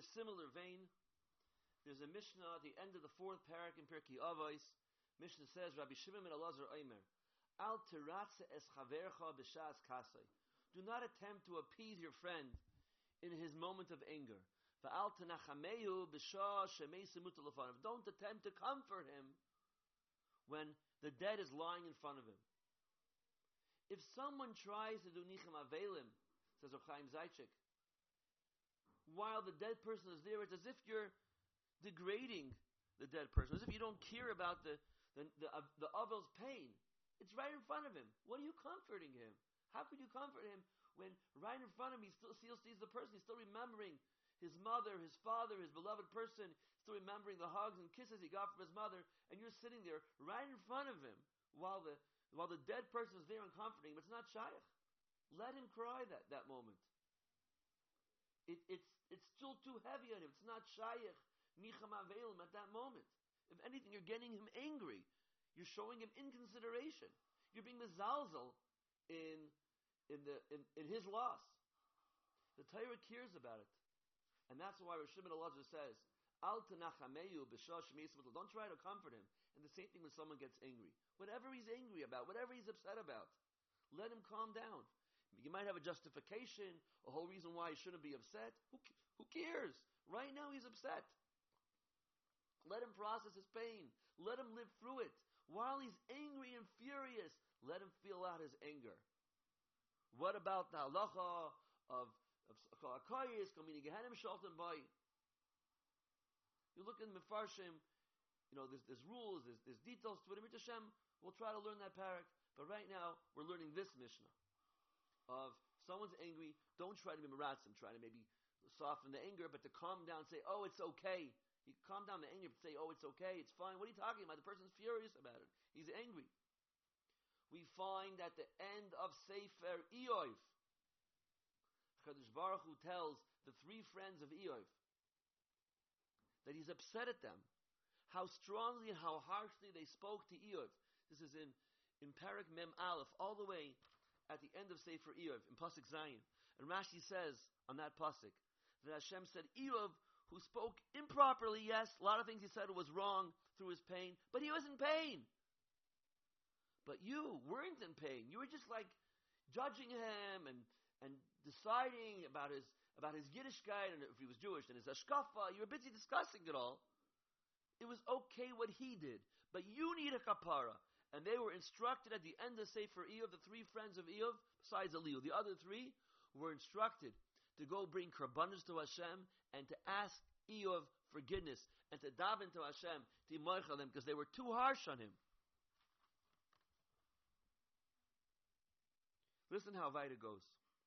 similar vein, there's a Mishnah at the end of the 4th parak in Pirkei Avos. Mishnah says, Rabbi Shimon ben Elazar Omer, Al tiratze es chavercha b'shas kasei. Do not attempt to appease your friend in his moment of anger. V'al tenachamehu b'shah shemeis imut lefanav. Don't attempt to comfort him when the dead is lying in front of him. If someone tries to do nichem avelim, says Rav Chaim Zaychik, while the dead person is there, it's as if you're degrading the dead person, as if you don't care about the avel's pain. It's right in front of him. What are you comforting him? How could you comfort him when right in front of him he still sees the person, he's still remembering his mother, his father, his beloved person, still remembering the hugs and kisses he got from his mother, and you're sitting there right in front of him while the dead person is there and comforting him. It's not shaykh. Let him cry that moment. It's still too heavy on him. It's not shaykh nichem avelim at that moment. If anything, you're getting him angry. You're showing him inconsideration. You're being mezalzel in his loss. The Torah cares about it, and that's why Rav Shimon Elazar says, "Al tenachameyu b'shah shemeis imut." Don't try to comfort him. And the same thing when someone gets angry. Whatever he's angry about, whatever he's upset about, let him calm down. You might have a justification, a whole reason why he shouldn't be upset. Who cares? Right now he's upset. Let him process his pain. Let him live through it. While he's angry and furious, let him feel out his anger. What about the halacha of Akayis, Kamini Gehenim Shaltan Bay? You look in Mefarshim, there's rules, there's details to it. Amrit Hashem, we'll try to learn that parak. But right now, we're learning this Mishnah of someone's angry, don't try to be meratzim, try to maybe soften the anger, but to calm down, say, oh, it's okay. You calm down the anger, but say, oh, it's okay, it's fine. What are you talking about? The person's furious about it. He's angry. We find at the end of Sefer Eov, Kadosh Baruch Hu tells the 3 friends of Eov that he's upset at them, how strongly and how harshly they spoke to Eov. This is in Parak Mem Aleph, all the way at the end of Sefer Eov, in Pasuk Zayin. And Rashi says on that Pasuk that Hashem said, Eov, who spoke improperly, yes, a lot of things he said was wrong through his pain, but he was in pain. But you weren't in pain. You were just like judging him and deciding about his Yiddishkeit, and if he was Jewish, and his Ashkafa. You were busy discussing it all. It was okay what he did, but you need a kapara. And they were instructed at the end of Sefer Eov, the 3 friends of Eov, besides Elihu, the other 3 were instructed to go bring karbanos to Hashem and to ask Eov forgiveness and to daven to Hashem to yimarchel them because they were too harsh on him. Listen how Vaida goes.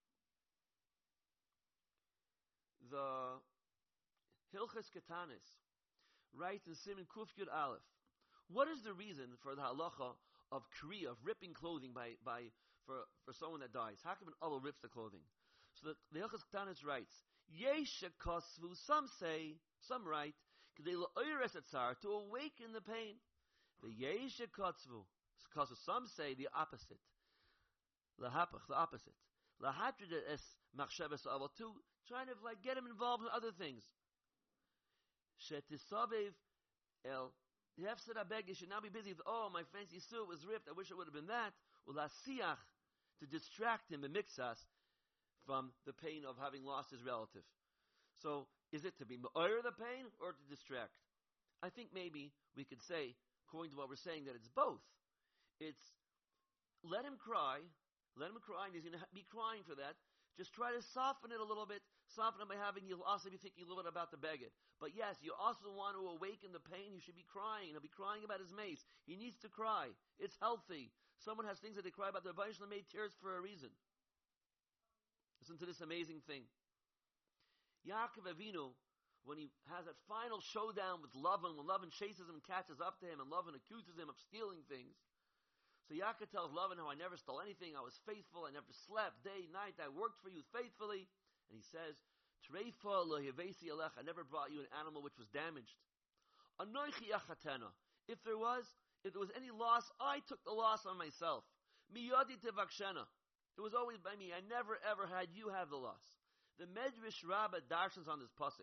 The Hilchas Ketanis writes in Siman Kuf Yud Aleph, what is the reason for the halacha of kriya, of ripping clothing for someone that dies? How come an owl rips the clothing? So the Hilchas Ketanis writes, Yesha Kosvu, some write, to awaken the pain. The Yesha Kosvu, some say the opposite. The opposite. Lahatrida es machshavas aval, to trying to get him involved in other things. Shetisavev el hefsed abeg, you should now be busy with, oh, my fancy suit was ripped, I wish it would have been that. Ulasiach, to distract him, b'mixas, from the pain of having lost his relative. So, is it to be me'oyer the pain or to distract? I think maybe we could say, according to what we're saying, that it's both. It's let him cry, and he's going to be crying for that. Just try to soften it a little bit. Soften it by you'll also be thinking a little bit about the beged. But yes, you also want to awaken the pain. He should be crying. He'll be crying about his mace. He needs to cry. It's healthy. Someone has things that they cry about. The Rebbeinu Shalom made tears for a reason. Listen to this amazing thing. Yaakov Avinu, when he has that final showdown with Lavan, when Lavan chases him and catches up to him, and Lavan accuses him of stealing things. So Yaakov tells Lavan how I never stole anything, I was faithful, I never slept, day, night, I worked for you faithfully. And he says, Treifa lo yevesi alech, I never brought you an animal which was damaged. Anoichi achatena, if there was any loss, I took the loss on myself. Miyadi tevakshena, it was always by me, I never ever had you have the loss. The Medrash Rabbah darshans on this pasuk.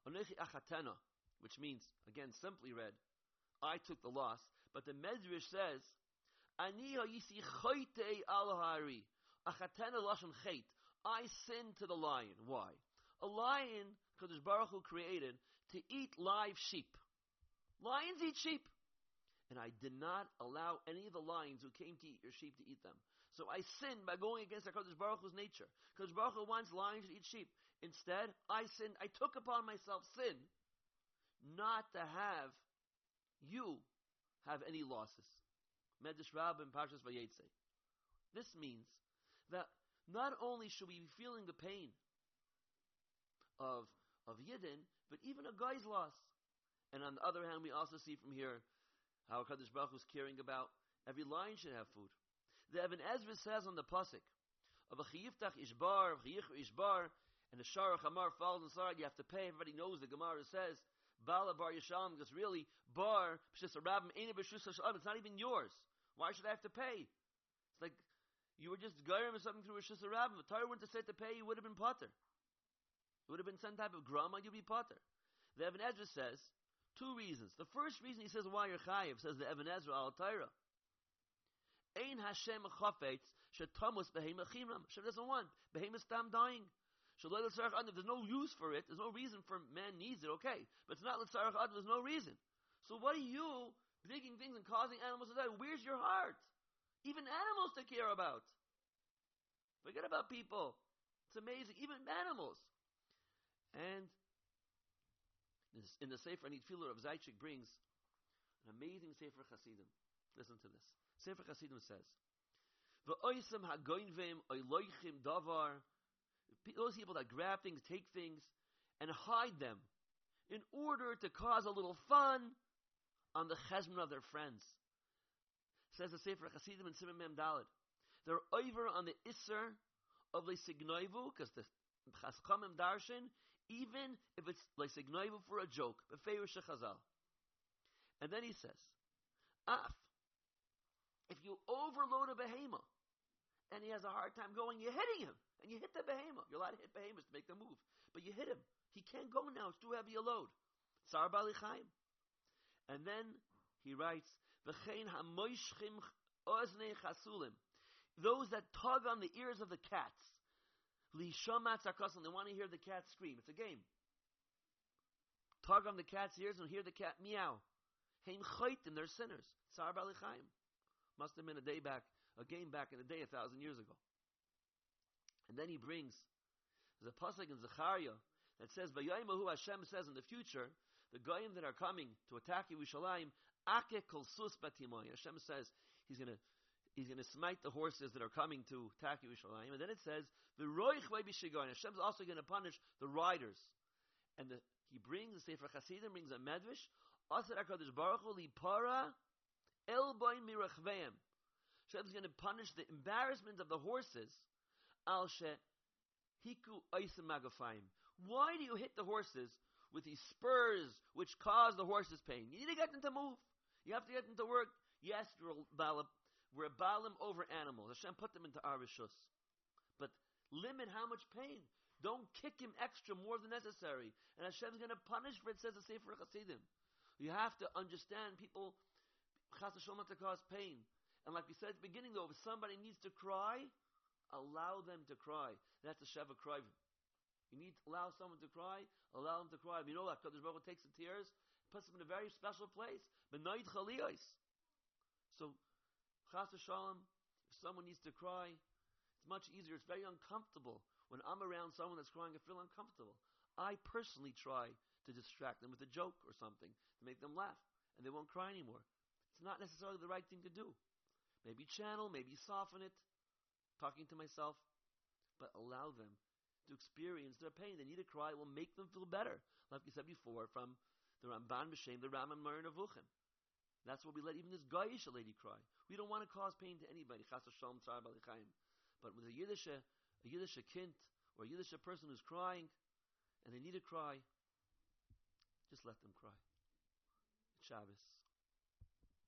Onechi achatena, which means, again, simply read, I took the loss. But the Medrash says, Ani ha'yisi choytei al hari. Achatena lashon chet. I sinned to the lion. Why? A lion, Kadosh Baruch Hu created to eat live sheep. Lions eat sheep. And I did not allow any of the lions who came to eat your sheep to eat them. So I sinned by going against HaKadosh Baruch Hu's nature. Kadosh Baruch Hu wants lions to eat sheep. Instead, I sinned. I took upon myself sin not to have you have any losses. Medrash Rabbah in Parshas Vayetze. This means that not only should we be feeling the pain of Yidden, but even a guy's loss. And on the other hand, we also see from here how HaKadosh Baruch Hu is caring about every lion should have food. The Ibn Ezra says on the pasuk of a chiyiftach ishbar, chiyichu ishbar, and the Sharach Amar falls inside, you have to pay. Everybody knows the Gemara says Bala bar Yishalom, because really bar b'shus harabim ain't b'shus hashalom. It's not even yours. Why should I have to pay? It's like you were just gairim or something through b'shus harabim. If Torah wouldn't have said to pay, you would have been potter. It would have been some type of grama, you'd be potter. The Ibn Ezra says two reasons. The first reason he says why you're chayiv, says the Ibn Ezra al Torah. Ein Hashem chafetz shetamus behemah chimram. Hashem doesn't want behemahs tam dying. If there's no use for it, there's no reason for man needs it, okay. But it's not l'tzarech adam, there's no reason. So what are you digging things and causing animals to die? Where's your heart? Even animals to care about. Forget about people. It's amazing. Even animals. And in the Sefer Nitfilah of Zaychik brings an amazing Sefer Chasidim. Listen to this. Sefer Chasidim says, V'oisem hagoinvim oiloichim davar. Those people that grab things, take things, and hide them in order to cause a little fun on the chesron of their friends. Says the Sefer Chasidim and Siman Mem Daled. They're over on the Isser of Leisignoivu, because the Chaskamim Darshan, even if it's Leisignoivu for a joke, Befeirush Chazal. And then he says, if you overload a behemoth, and he has a hard time going, you're hitting him. And you hit the behemoth. You're allowed to hit behemoths to make them move. But you hit him. He can't go now. It's too heavy a load. Tsar Bali Chaim. And then he writes, V'chein hamoishchim oznei chasulim. Those that tug on the ears of the cats. Lishamat tzarkasim. They want to hear the cat scream. It's a game. Tug on the cat's ears and hear the cat meow. Hein chaytim. They're sinners. Tsar Bali Chaim. Must have been a game back in the day 1,000 years ago. And then he brings, there's a pasuk in Zechariah that says, V'yaymahu Hashem says in the future, the goyim that are coming to attack Yerushalayim, Ake kol sus batimoy. Hashem says he's gonna smite the horses that are coming to attack Yerushalayim. And then it says, V'roich v'bishigoyin. Hashem's also going to punish the riders. And he brings, the Sefer Chasidim brings a medrash, Asar HaKadosh Baruch Hu lipara elboin mirachveim. Hashem's going to punish the embarrassment of the horses. Al she hiku oisim magafayim. Why do you hit the horses with these spurs which cause the horses pain? You need to get them to move. You have to get them to work. Yes, we're a balim over animals. Hashem put them into our rishus. But limit how much pain. Don't kick him extra more than necessary. And Hashem's going to punish for it, says the Sefer Chasidim. You have to understand people, chas v'shalom, to cause pain. And like we said at the beginning, though, if somebody needs to cry, allow them to cry. That's a Sheva Krivim. You need to allow someone to cry, allow them to cry. You know that Kadosh Baruch Hu takes the tears, puts them in a very special place. B'noid chaliyos. So, chas v'shalom, if someone needs to cry, it's much easier. It's very uncomfortable. When I'm around someone that's crying, I feel uncomfortable. I personally try to distract them with a joke or something to make them laugh, and they won't cry anymore. It's not necessarily the right thing to do. Maybe channel, maybe soften it, talking to myself, but allow them to experience their pain. They need to cry. It will make them feel better. Like we said before, from the Ramban B'Shem, the Rambam Moreh Nevuchim. That's why we let even this Goyish lady cry. We don't want to cause pain to anybody. Chas v'shalom tzar b'alei chaim. But with a Yiddish kind or a Yiddish person who's crying and they need to cry, just let them cry. It's Shabbos.